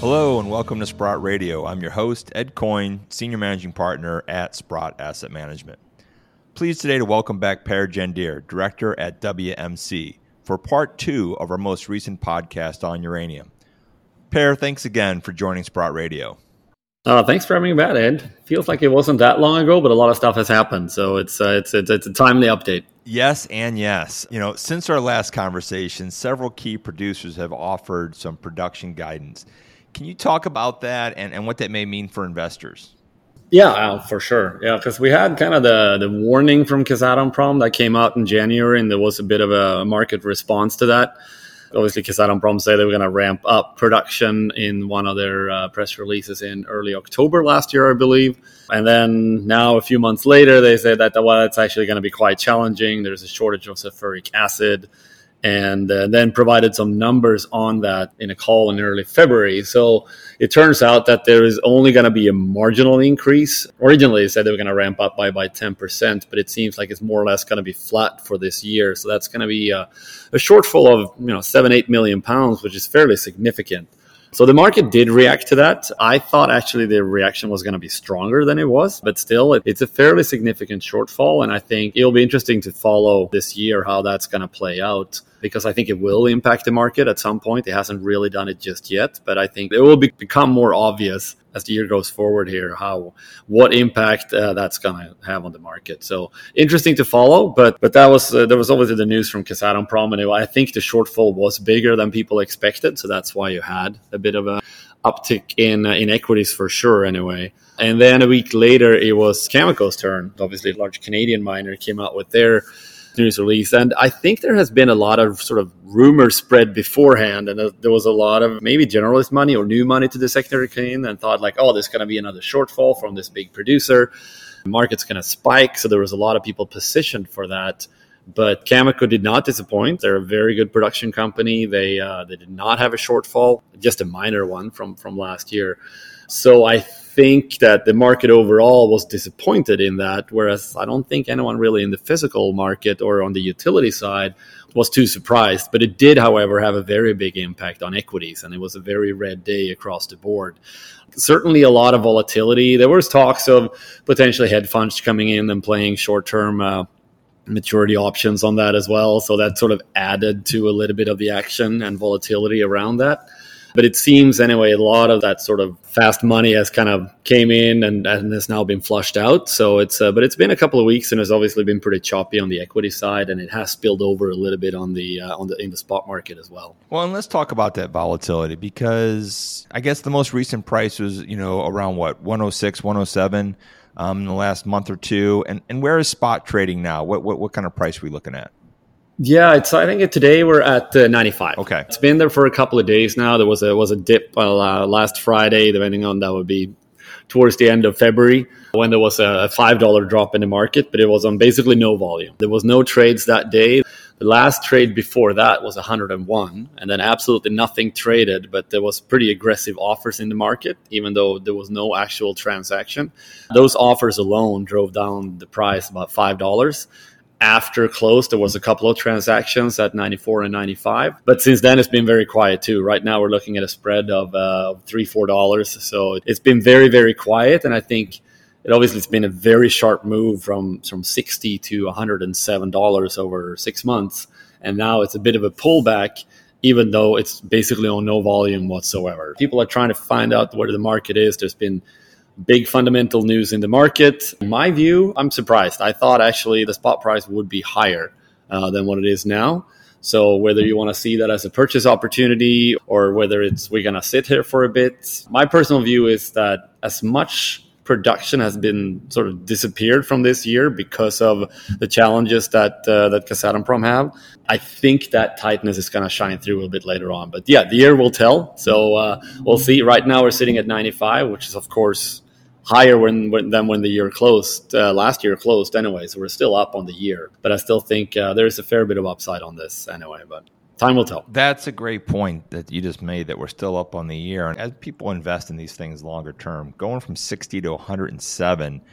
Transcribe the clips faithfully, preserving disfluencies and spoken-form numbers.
Hello and welcome to Sprott Radio. I'm your host, Ed Coyne, Senior Managing Partner at Sprott Asset Management. Pleased today to welcome back Per Jandir, Director at W M C, for part two of our most recent podcast on uranium. Per, thanks again for joining Sprott Radio. Uh, thanks for having me back, Ed. Feels like it wasn't that long ago, but a lot of stuff has happened, so it's uh, it's, it's it's a timely update. Yes and yes. You know, since our last conversation, several key producers have offered some production guidance. Can you talk about that and, and what that may mean for investors? Yeah, uh, for sure. Yeah, because we had kind of the, the warning from Kazatomprom that came out in January, and there was a bit of a market response to that. Obviously, Kazatomprom said they were going to ramp up production in one of their uh, press releases in early October last year, I believe. And then now, a few months later, they said that, well, it's actually going to be quite challenging. There's a shortage of sulfuric acid. And uh, then provided some numbers on that in a call in early February. So it turns out that there is only going to be a marginal increase. Originally, they said they were going to ramp up by, by ten percent, but it seems like it's more or less going to be flat for this year. So that's going to be a, a shortfall of you know seven, eight million pounds, which is fairly significant. So the market did react to that. I thought actually the reaction was going to be stronger than it was, but still it's a fairly significant shortfall. And I think it'll be interesting to follow this year how that's going to play out, because I think it will impact the market at some point. It hasn't really done it just yet, but I think it will be, become more obvious as the year goes forward here, how what impact uh, that's going to have on the market. So interesting to follow, but but that was uh, there was obviously the news from Kazatomprom, and I think the shortfall was bigger than people expected. So that's why you had a bit of a uptick in uh, in equities for sure, anyway. And then a week later, it was Cameco's turn. Obviously, a large Canadian miner came out with their news release, and I think there has been a lot of sort of rumor spread beforehand, and there was a lot of maybe generalist money or new money to the sector came in and thought like, oh, there's going to be another shortfall from this big producer. The market's going to spike, so there was a lot of people positioned for that. But Cameco did not disappoint. They're a very good production company. They uh, they did not have a shortfall, just a minor one from, from last year. So I think that the market overall was disappointed in that, whereas I don't think anyone really in the physical market or on the utility side was too surprised. But it did, however, have a very big impact on equities, and it was a very red day across the board. Certainly a lot of volatility. There was talks of potentially hedge funds coming in and playing short-term uh, maturity options on that as well. So that sort of added to a little bit of the action and volatility around that. But it seems, anyway, a lot of that sort of fast money has kind of came in and, and has now been flushed out. So it's, uh, but it's been a couple of weeks and has obviously been pretty choppy on the equity side, and it has spilled over a little bit on the uh, on the in the spot market as well. Well, and let's talk about that volatility, because I guess the most recent price was, you know, around what, one oh six, one oh seven um, in the last month or two. And and where is spot trading now? What what what kind of price are we looking at? Yeah, it's. I think today we're at uh, ninety-five. Okay, it's been there for a couple of days now. There was a was a dip uh, last Friday, depending on that would be towards the end of February, when there was a five dollar drop in the market, but it was on basically no volume. There was no trades that day. The last trade before that was one hundred one, and then absolutely nothing traded, but there was pretty aggressive offers in the market, even though there was no actual transaction. Those offers alone drove down the price about five dollars. After close, there was a couple of transactions at ninety-four and ninety-five. But since then, it's been very quiet too. Right now, we're looking at a spread of uh, three dollars, four dollars. So it's been very, very quiet. And I think it obviously it's been a very sharp move from, from sixty to one hundred seven dollars over six months. And now it's a bit of a pullback, even though it's basically on no volume whatsoever. People are trying to find out where the market is. There's been big fundamental news in the market. In my view, I'm surprised. I thought actually the spot price would be higher uh, than what it is now. So whether you want to see that as a purchase opportunity or whether it's we're going to sit here for a bit, my personal view is that as much production has been sort of disappeared from this year because of the challenges that uh, that Kazatomprom have, I think that tightness is going to shine through a little bit later on. But yeah, the year will tell. So uh, we'll see. Right now we're sitting at ninety-five, which is of course higher when, when, than when the year closed, uh, last year closed anyway. So we're still up on the year. But I still think uh, there's a fair bit of upside on this anyway. But time will tell. That's a great point that you just made, that we're still up on the year. And as people invest in these things longer term, going from sixty to one hundred seven,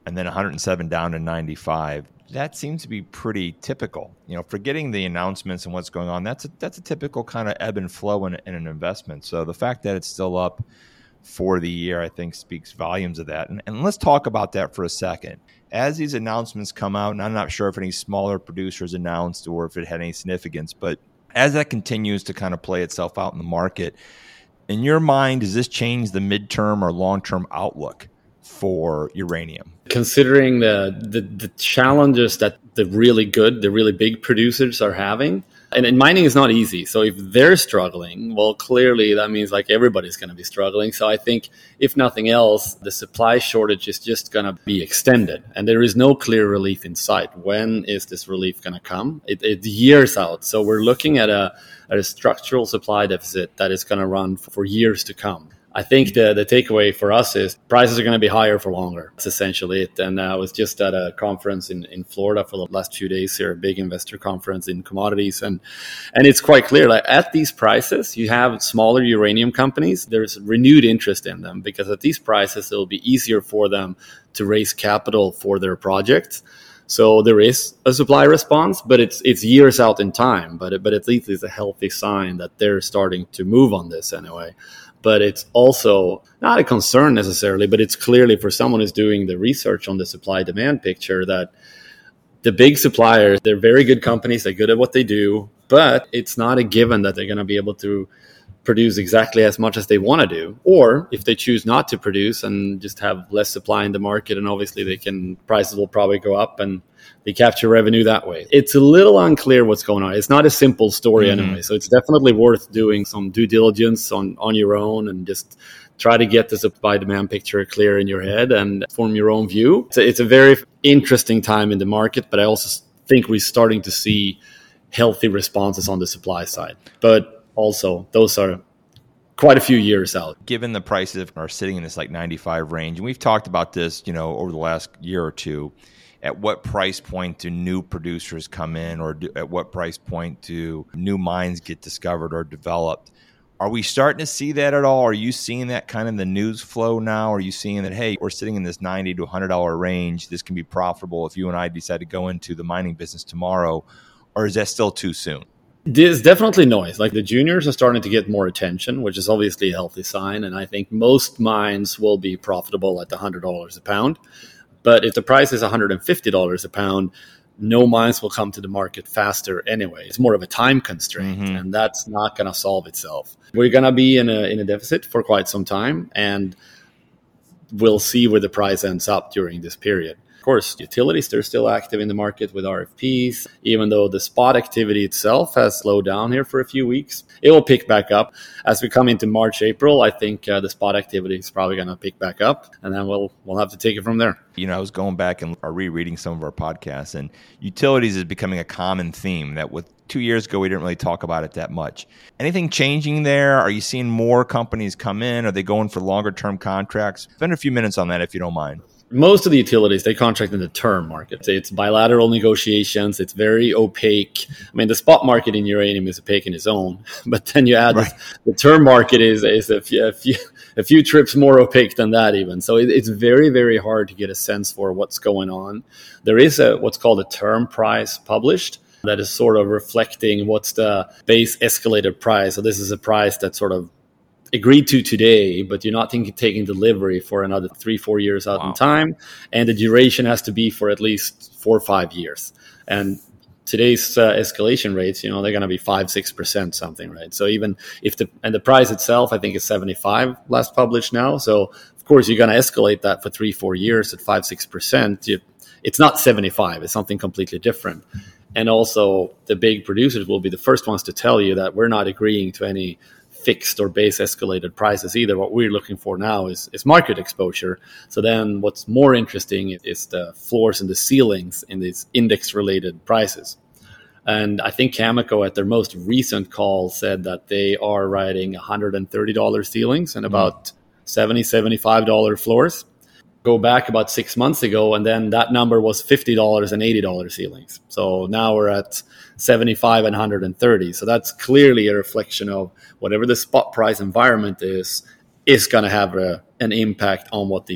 and then one hundred seven down to ninety-five. That seems to be pretty typical. You know, forgetting the announcements and what's going on, that's a, that's a typical kind of ebb and flow in, in an investment. So the fact that it's still up for the year, I think, speaks volumes of that. And, and let's talk about that for a second. As these announcements come out, and I'm not sure if any smaller producers announced or if it had any significance, but as that continues to kind of play itself out in the market, in your mind, does this change the midterm or long-term outlook for uranium? Considering the, the the challenges that the really good, the really big producers are having, and, and mining is not easy. So if they're struggling, well, clearly that means like everybody's going to be struggling. So I think if nothing else, the supply shortage is just going to be extended, and there is no clear relief in sight. When is this relief going to come? It, it's years out. So we're looking at a at a structural supply deficit that is going to run for years to come. I think the, the takeaway for us is prices are going to be higher for longer. That's essentially it. And I was just at a conference in, in Florida for the last few days here, a big investor conference in commodities. And, and it's quite clear that at these prices, you have smaller uranium companies. There's renewed interest in them because at these prices, it'll be easier for them to raise capital for their projects. So there is a supply response, but it's it's years out in time. But it, but at least it's a healthy sign that they're starting to move on this anyway. But it's also not a concern necessarily, but it's clearly for someone who's doing the research on the supply-demand picture that the big suppliers, they're very good companies, they're good at what they do, but it's not a given that they're going to be able to produce exactly as much as they want to do. Or if they choose not to produce and just have less supply in the market, and obviously they can, prices will probably go up and they capture revenue that way. It's a little unclear what's going on. It's not a simple story mm-hmm. anyway. So it's definitely worth doing some due diligence on, on your own and just try to get the supply demand picture clear in your head and form your own view. It's a, it's a very interesting time in the market, but I also think we're starting to see healthy responses on the supply side. But also, those are quite a few years out. Given the prices are sitting in this like ninety-five range, and we've talked about this, you know, over the last year or two, at what price point do new producers come in, or do, at what price point do new mines get discovered or developed? Are we starting to see that at all? Are you seeing that kind of in the news flow now? Are you seeing that, hey, we're sitting in this ninety to one hundred dollars range. This can be profitable if you and I decide to go into the mining business tomorrow, or is that still too soon? There's definitely noise. Like the juniors are starting to get more attention, which is obviously a healthy sign. And I think most mines will be profitable at one hundred dollars a pound. But if the price is one hundred fifty dollars a pound, no mines will come to the market faster anyway. It's more of a time constraint, mm-hmm. and that's not going to solve itself. We're going to be in a in a deficit for quite some time, and we'll see where the price ends up during this period. Of course, utilities, they're still active in the market with R F Ps, even though the spot activity itself has slowed down here for a few weeks. It will pick back up. As we come into March, April, I think uh, the spot activity is probably going to pick back up, and then we'll we'll have to take it from there. You know, I was going back and rereading some of our podcasts, and utilities is becoming a common theme that with two years ago, we didn't really talk about it that much. Anything changing there? Are you seeing more companies come in? Are they going for longer term contracts? Spend a few minutes on that if you don't mind. Most of the utilities, they contract in the term market. It's bilateral negotiations. It's very opaque. I mean, the spot market in uranium is opaque in its own, but then you add right. the, the term market is, is a, few, a, few, a few trips more opaque than that even. So it, it's very, very hard to get a sense for what's going on. There is a what's called a term price published that is sort of reflecting what's the base escalated price. So this is a price that's sort of agreed to today, but you're not thinking, taking delivery for another three, four years out wow. in time. And the duration has to be for at least four or five years. And today's uh, escalation rates, you know, they're going to be five, six percent something, right? So even if the, and the price itself, I think is seventy-five last published now. So of course you're going to escalate that for three, four years at five, six percent. You, it's not seventy-five, it's something completely different. And also the big producers will be the first ones to tell you that we're not agreeing to any fixed or base escalated prices either. What we're looking for now is, is market exposure. So then what's more interesting is the floors and the ceilings in these index related prices. And I think Cameco at their most recent call said that they are writing one hundred thirty dollars ceilings and about mm. seventy dollars, seventy-five dollars floors. Go back about six months ago, and then that number was fifty dollars and eighty dollars ceilings. So now we're at seventy-five and one hundred thirty. So that's clearly a reflection of whatever the spot price environment is, is going to have a, an impact on what these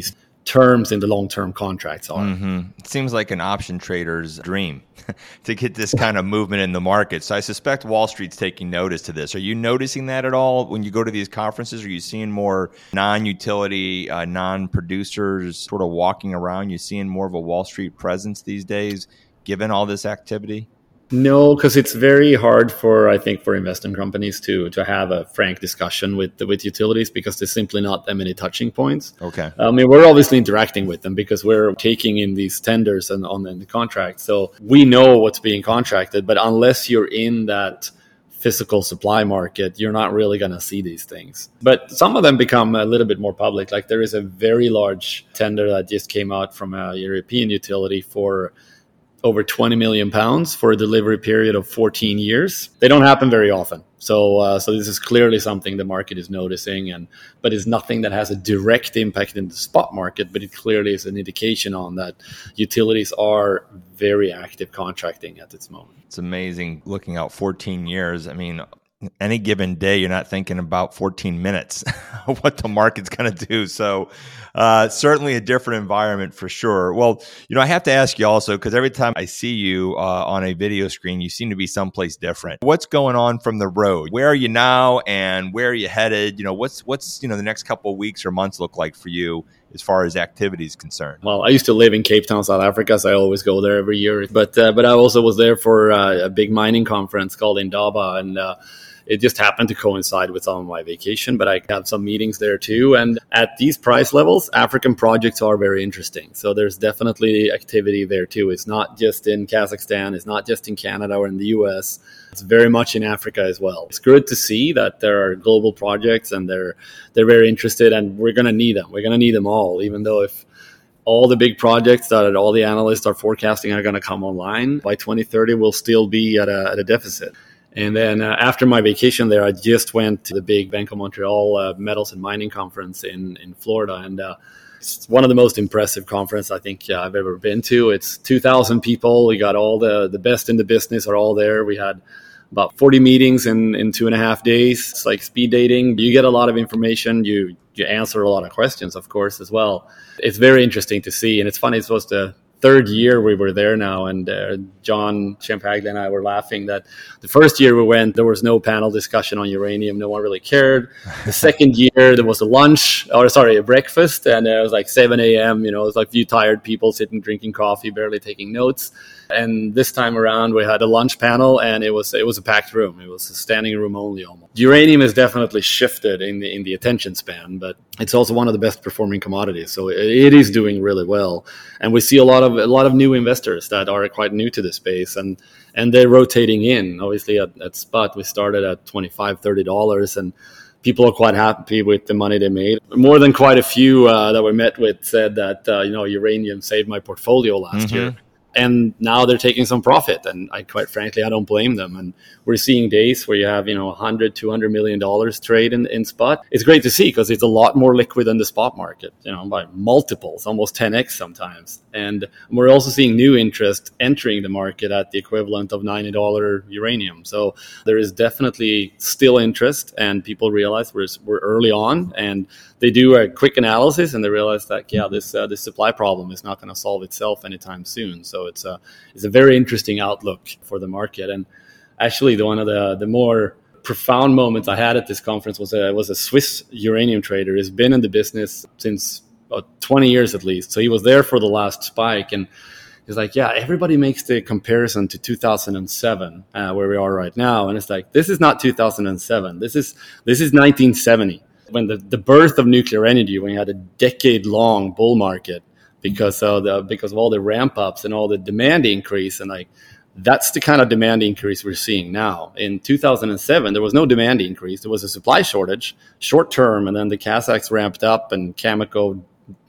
terms in the long-term contracts are. Mm-hmm. It seems like an option trader's dream to get this kind of movement in the market. So I suspect Wall Street's taking notice to this. Are you noticing that at all when you go to these conferences? Are you seeing more non-utility, uh, non-producers sort of walking around? You seeing more of a Wall Street presence these days, given all this activity? No, because it's very hard for, I think, for investment companies to to have a frank discussion with with utilities because there's simply not that many touching points. Okay. I mean, we're obviously interacting with them because we're taking in these tenders and on the contract. So we know what's being contracted, but unless you're in that physical supply market, you're not really going to see these things. But some of them become a little bit more public. Like there is a very large tender that just came out from a European utility for over twenty million pounds for a delivery period of fourteen years. They don't happen very often. So uh, so this is clearly something the market is noticing, and but it's nothing that has a direct impact in the spot market, but it clearly is an indication on that utilities are very active contracting at this moment. It's amazing looking out fourteen years. I mean, any given day, you're not thinking about fourteen minutes of what the market's going to do. So uh, certainly a different environment for sure. Well, you know, I have to ask you also, because every time I see you uh, on a video screen, you seem to be someplace different. What's going on from the road? Where are you now and where are you headed? You know, what's, what's you know, the next couple of weeks or months look like for you as far as activity is concerned? Well, I used to live in Cape Town, South Africa, so I always go there every year. But uh, but I also was there for uh, a big mining conference called Indaba, and uh, it just happened to coincide with some of my vacation, but I have some meetings there too. And at these price levels, African projects are very interesting. So there's definitely activity there too. It's not just in Kazakhstan. It's not just in Canada or in the U S. It's very much in Africa as well. It's good to see that there are global projects and they're they're very interested, and we're going to need them. We're going to need them all, even though if all the big projects that all the analysts are forecasting are going to come online, by twenty thirty, we'll still be at a, at a deficit. And then uh, after my vacation there, I just went to the big Bank of Montreal uh, Metals and Mining Conference in, in Florida. And uh, it's one of the most impressive conferences I think uh, I've ever been to. It's two thousand people. We got all the, the best in the business are all there. We had about forty meetings in, in two and a half days. It's like speed dating. You get a lot of information. You, you answer a lot of questions, of course, as well. It's very interesting to see. And it's funny, it's supposed to third year we were there now, and uh, John Champaglia and I were laughing that the first year we went, there was no panel discussion on uranium. No one really cared. The second year, there was a lunch, or sorry, a breakfast, and it was like seven a.m., you know, it was like a few tired people sitting, drinking coffee, barely taking notes. And this time around, we had a lunch panel, and it was it was a packed room. It was a standing room only almost. Uranium has definitely shifted in the in the attention span, but it's also one of the best performing commodities. So it, it is doing really well, and we see a lot of a lot of new investors that are quite new to the space, and and they're rotating in. Obviously, at, at Spot, we started at twenty-five dollars, thirty dollars, and people are quite happy with the money they made. More than quite a few uh, that we met with said that uh, you know uranium saved my portfolio last mm-hmm. year. And now they're taking some profit. And I quite frankly, I don't blame them. And we're seeing days where you have, you know, one hundred, two hundred million dollars trade in, in spot. It's great to see because it's a lot more liquid than the spot market, you know, by multiples, almost ten x sometimes. And we're also seeing new interest entering the market at the equivalent of ninety dollars uranium. So there is definitely still interest, and people realize we're, we're early on, and they do a quick analysis and they realize that, yeah, this uh, this supply problem is not going to solve itself anytime soon. So it's a, it's a very interesting outlook for the market. And actually, the, one of the, the more profound moments I had at this conference was a, was a Swiss uranium trader. He's been in the business since about twenty years at least. So he was there for the last spike. And he's like, yeah, everybody makes the comparison to two thousand seven, uh, where we are right now. And it's like, this is not two thousand seven. This is this is nineteen seventy. When the, the birth of nuclear energy, when you had a decade-long bull market because of the because of all the ramp-ups and all the demand increase, and like that's the kind of demand increase we're seeing now. In two thousand seven, there was no demand increase; there was a supply shortage, short-term, and then the Kazakhs ramped up, and Cameco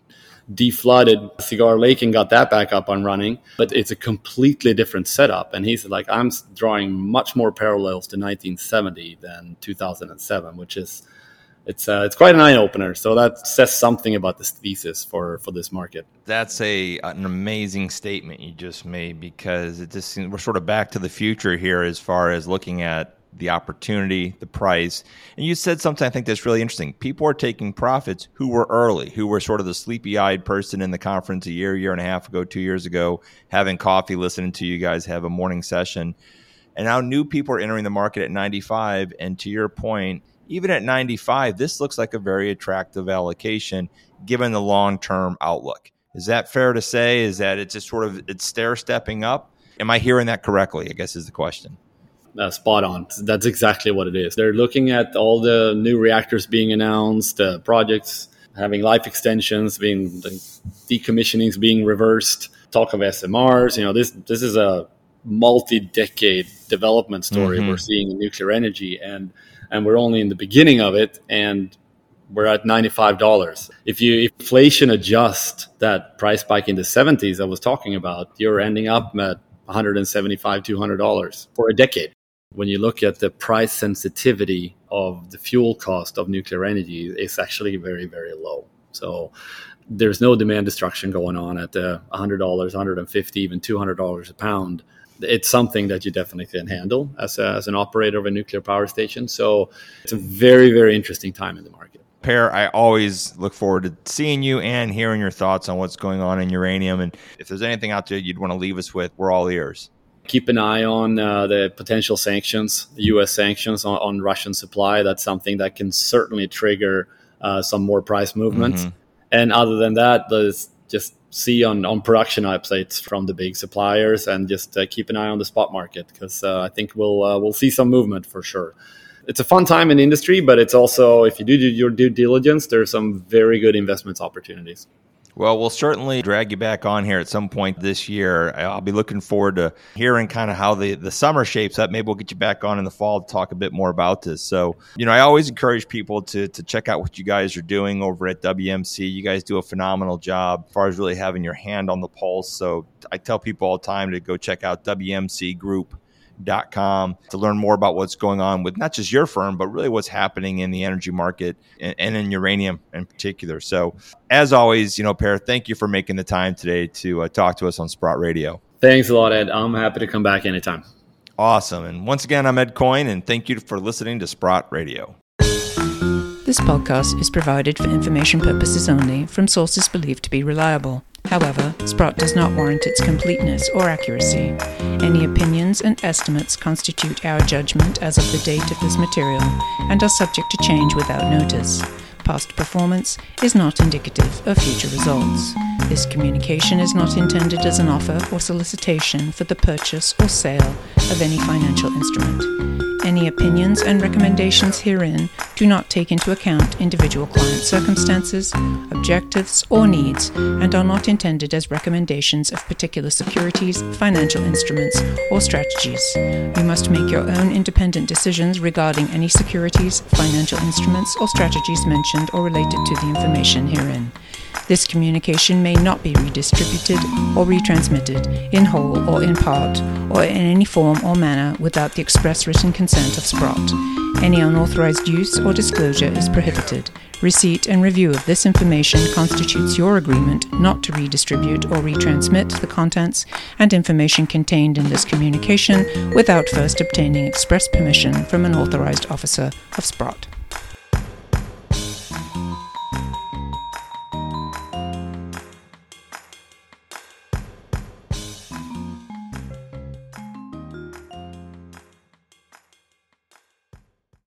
deflooded Cigar Lake and got that back up and running. But it's a completely different setup. And he's like, I'm drawing much more parallels to nineteen seventy than two thousand seven, which is It's uh, it's quite an eye-opener. So that says something about this thesis for, for this market. That's a an amazing statement you just made, because it just seems we're sort of back to the future here as far as looking at the opportunity, the price. And you said something I think that's really interesting. People are taking profits who were early, who were sort of the sleepy-eyed person in the conference a year, year and a half ago, two years ago, having coffee, listening to you guys have a morning session. And now new people are entering the market at ninety-five. And to your point, even at ninety-five, this looks like a very attractive allocation given the long-term outlook. Is that fair to say? Is that it's just sort of it's stair-stepping up? Am I hearing that correctly, I guess is the question. Uh, spot on. That's exactly what it is. They're looking at all the new reactors being announced, uh, projects having life extensions, being the decommissionings being reversed, talk of S M Rs. You know, this this is a multi-decade development story mm-hmm. we're seeing in nuclear energy, and and we're only in the beginning of it, and we're at ninety-five dollars. If you inflation adjust that price spike in the seventies I was talking about, you're ending up at one seventy-five dollars, two hundred dollars for a decade. When you look at the price sensitivity of the fuel cost of nuclear energy, it's actually very, very low. So there's no demand destruction going on at the one hundred dollars, one hundred fifty dollars, even two hundred dollars a pound. It's something that you definitely can handle as, a, as an operator of a nuclear power station. So it's a very, very interesting time in the market. Per, I always look forward to seeing you and hearing your thoughts on what's going on in uranium. And if there's anything out there you'd want to leave us with, we're all ears. Keep an eye on uh, the potential sanctions, the U S sanctions on, on Russian supply. That's something that can certainly trigger uh, some more price movement. Mm-hmm. And other than that, let's just see on, on production updates from the big suppliers, and just uh, keep an eye on the spot market, because uh, I think we'll uh, we'll see some movement for sure. It's a fun time in the industry, but it's also, if you do your due diligence, there's some very good investment opportunities. Well, we'll certainly drag you back on here at some point this year. I'll be looking forward to hearing kind of how the, the summer shapes up. Maybe we'll get you back on in the fall to talk a bit more about this. So, you know, I always encourage people to to check out what you guys are doing over at W M C. You guys do a phenomenal job as far as really having your hand on the pulse. So I tell people all the time to go check out W M C group dot com to learn more about what's going on with not just your firm, but really what's happening in the energy market and, and in uranium in particular. So as always, you know, Per, thank you for making the time today to uh, talk to us on Sprott Radio. Thanks a lot, Ed. I'm happy to come back anytime. Awesome. And once again, I'm Ed Coyne, and thank you for listening to Sprott Radio. This podcast is provided for information purposes only from sources believed to be reliable. However, Sprott does not warrant its completeness or accuracy. Any opinions and estimates constitute our judgment as of the date of this material and are subject to change without notice. Past performance is not indicative of future results. This communication is not intended as an offer or solicitation for the purchase or sale of any financial instrument. Any opinions and recommendations herein do not take into account individual client circumstances, objectives, or needs, and are not intended as recommendations of particular securities, financial instruments, or strategies. You must make your own independent decisions regarding any securities, financial instruments, or strategies mentioned or related to the information herein. This communication may not be redistributed or retransmitted in whole or in part, or in any form or manner without the express written consent of Sprott. Any unauthorized use or disclosure is prohibited. Receipt and review of this information constitutes your agreement not to redistribute or retransmit the contents and information contained in this communication without first obtaining express permission from an authorized officer of Sprott.